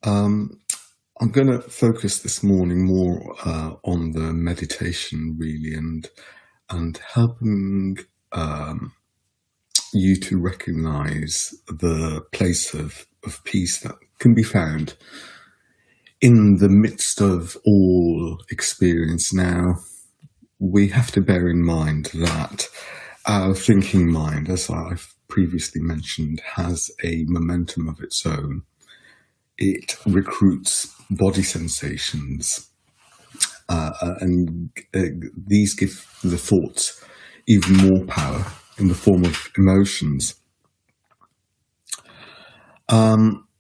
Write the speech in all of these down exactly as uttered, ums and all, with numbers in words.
Um, I'm going to focus this morning more uh, on the meditation, really, and and helping um, you to recognize the place of, of peace that can be found in the midst of all experience. Now, we have to bear in mind that our thinking mind, as I've previously mentioned, has a momentum of its own. It recruits body sensations, uh, and uh, these give the thoughts even more power in the form of emotions. Um,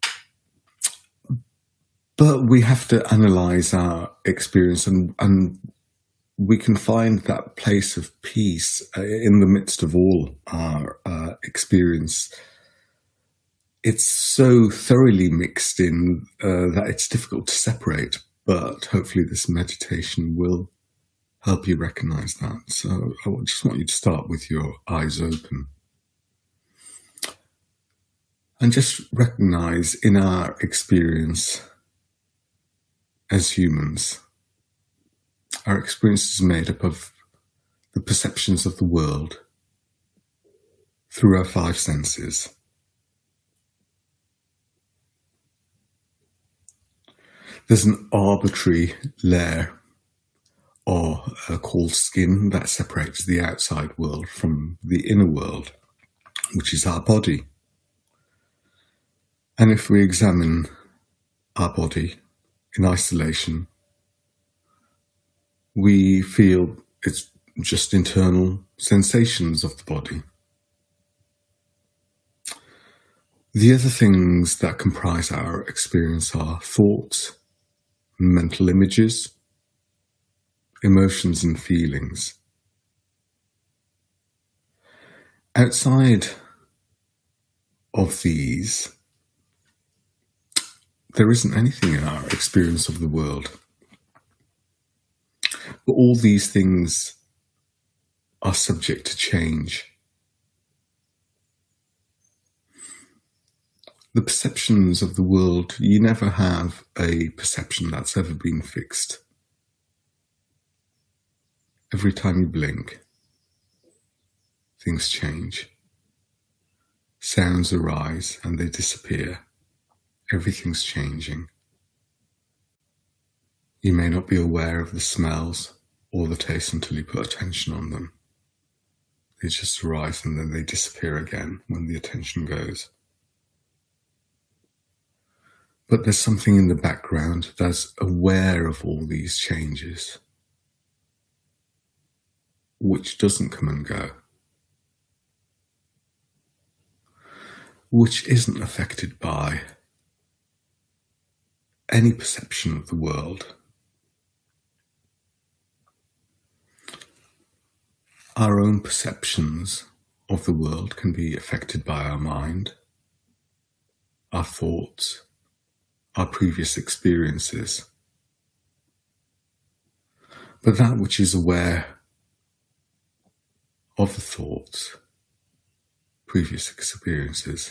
but we have to analyze our experience, and, and we can find that place of peace uh, in the midst of all our uh, experience. It's so thoroughly mixed in uh, that it's difficult to separate, but hopefully this meditation will help you recognize that. So I just want you to start with your eyes open. And just recognize in our experience as humans, our experience is made up of the perceptions of the world through our five senses. There's an arbitrary layer or uh, called skin that separates the outside world from the inner world, which is our body. And if we examine our body in isolation, we feel it's just internal sensations of the body. The other things that comprise our experience are thoughts, mental images, emotions and feelings. Outside of these, there isn't anything in our experience of the world. But all these things are subject to change. The perceptions of the world, you never have a perception that's ever been fixed. Every time you blink, things change. Sounds arise and they disappear. Everything's changing. You may not be aware of the smells or the taste until you put attention on them. They just arise and then they disappear again when the attention goes. But there's something in the background that's aware of all these changes, which doesn't come and go, which isn't affected by any perception of the world. Our own perceptions of the world can be affected by our mind, our thoughts, our previous experiences. But that which is aware of the thoughts, previous experiences,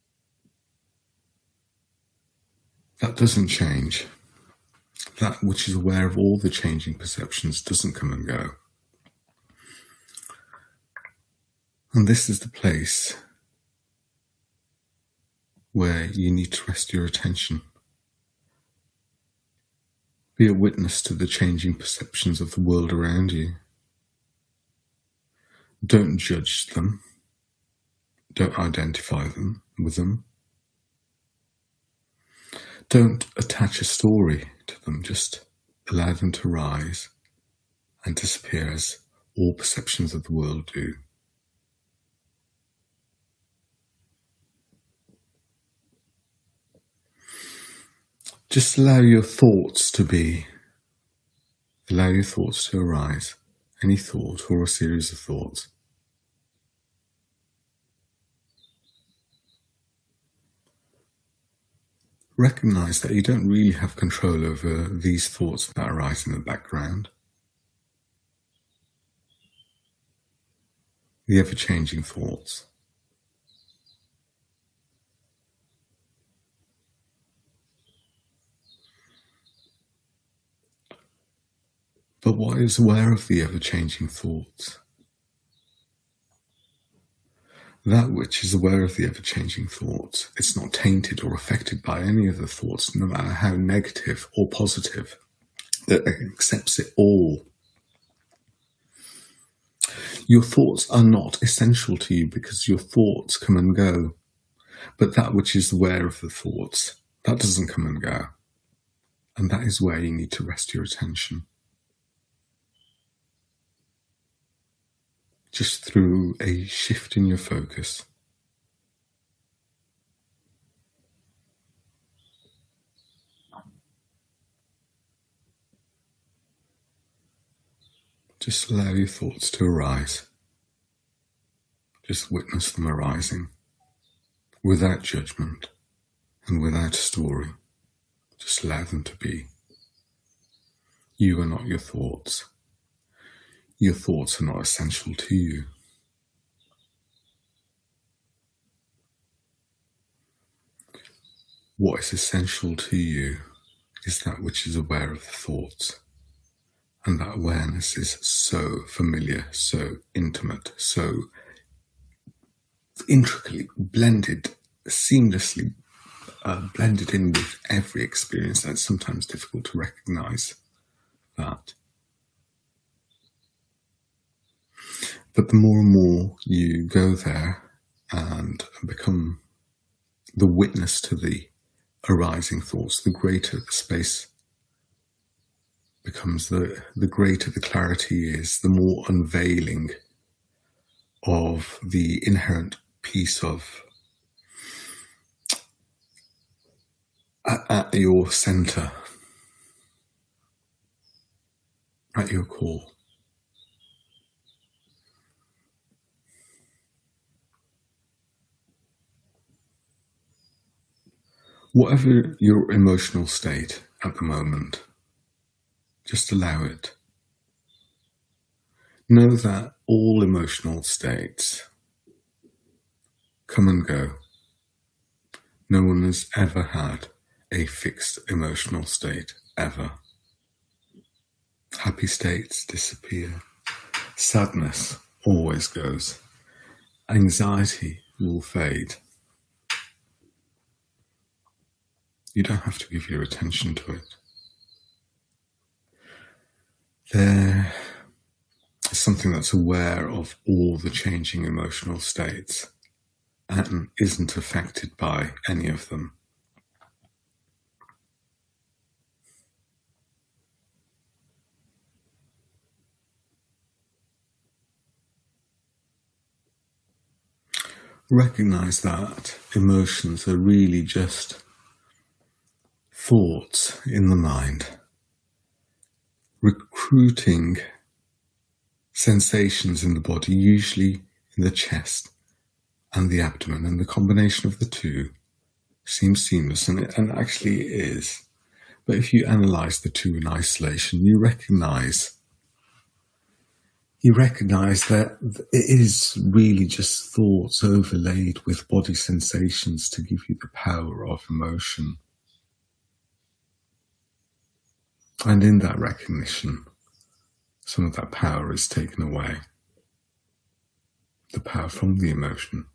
that doesn't change. That which is aware of all the changing perceptions doesn't come and go. And this is the place where you need to rest your attention. Be a witness to the changing perceptions of the world around you. Don't judge them. Don't identify them with them. Don't attach a story to them. Just allow them to rise and disappear as all perceptions of the world do. Just allow your thoughts to be. Allow your thoughts to arise. Any thought or a series of thoughts. Recognize that you don't really have control over these thoughts that arise in the background. The ever-changing thoughts. But what is aware of the ever-changing thoughts? That which is aware of the ever-changing thoughts, it's not tainted or affected by any of the thoughts, no matter how negative or positive, that accepts it all. Your thoughts are not essential to you because your thoughts come and go. But that which is aware of the thoughts, that doesn't come and go. And that is where you need to rest your attention. Just through a shift in your focus. Just allow your thoughts to arise. Just witness them arising. Without judgment and without story. Just allow them to be. You are not your thoughts. Your thoughts are not essential to you. What is essential to you is that which is aware of the thoughts. And that awareness is so familiar, so intimate, so intricately blended, seamlessly uh, blended in with every experience that it's sometimes difficult to recognize that. But the more and more you go there and become the witness to the arising thoughts, the greater the space becomes, the, the greater the clarity is, the more unveiling of the inherent piece of at, at your center, at your core. Whatever your emotional state at the moment, just allow it. Know that all emotional states come and go. No one has ever had a fixed emotional state, ever. Happy states disappear. Sadness always goes. Anxiety will fade. You don't have to give your attention to it. There is something that's aware of all the changing emotional states and isn't affected by any of them. Recognize that emotions are really just thoughts in the mind, recruiting sensations in the body, usually in the chest and the abdomen, and the combination of the two seems seamless, and it and actually it is. But if you analyze the two in isolation, you recognize you recognize that it is really just thoughts overlaid with body sensations to give you the power of emotion. And in that recognition, some of that power is taken away. The power from the emotion.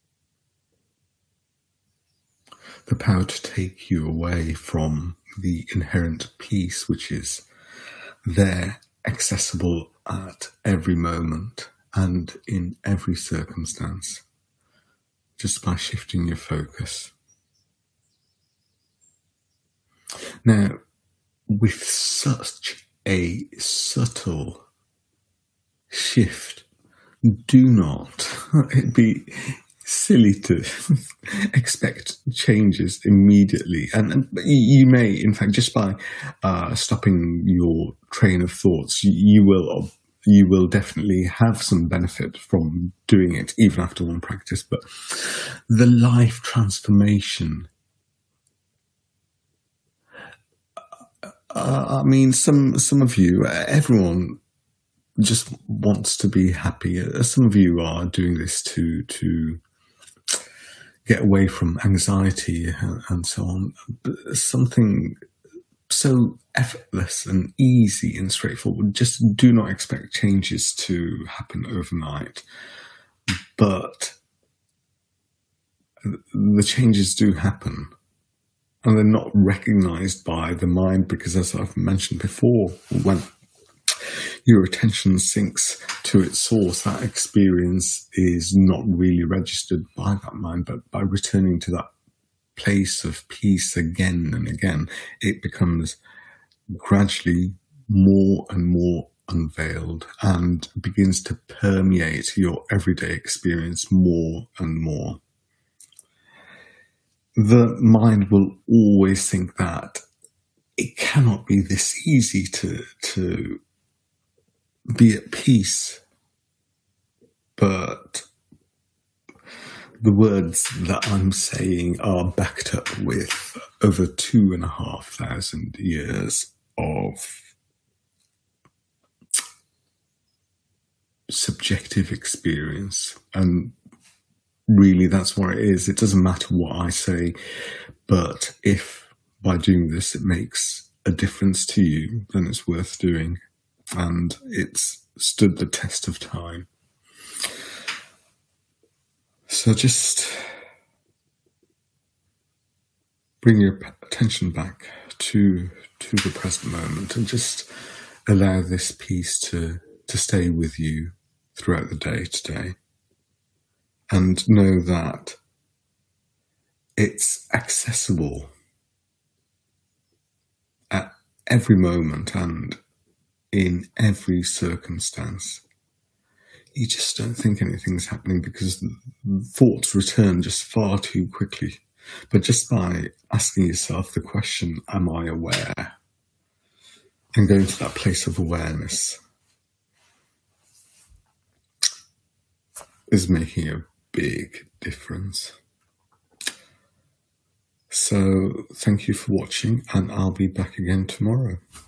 The power to take you away from the inherent peace which is there, accessible at every moment and in every circumstance, just by shifting your focus. Now, with such a subtle shift, do not, it'd be silly to expect changes immediately. And, and you may, in fact, just by uh, stopping your train of thoughts, you, you will you will definitely have some benefit from doing it, even after one practice. But the life transformation, Uh, I mean, some some of you, everyone just wants to be happy. Some of you are doing this to to get away from anxiety and so on. But something so effortless and easy and straightforward. Just do not expect changes to happen overnight. But the changes do happen, and they're not recognized by the mind because, as I've mentioned before, when your attention sinks to its source, that experience is not really registered by that mind, but by returning to that place of peace again and again, it becomes gradually more and more unveiled and begins to permeate your everyday experience more and more. The mind will always think that it cannot be this easy to, to be at peace, but the words that I'm saying are backed up with over two and a half thousand years of subjective experience. And really, that's what it is. It doesn't matter what I say, but if by doing this it makes a difference to you, then it's worth doing. And it's stood the test of time. So just bring your attention back to to the present moment and just allow this peace to, to stay with you throughout the day today. And know that it's accessible at every moment and in every circumstance. You just don't think anything's happening because thoughts return just far too quickly. But just by asking yourself the question, am I aware? And going to that place of awareness is making a big difference. So thank you for watching, and I'll be back again tomorrow.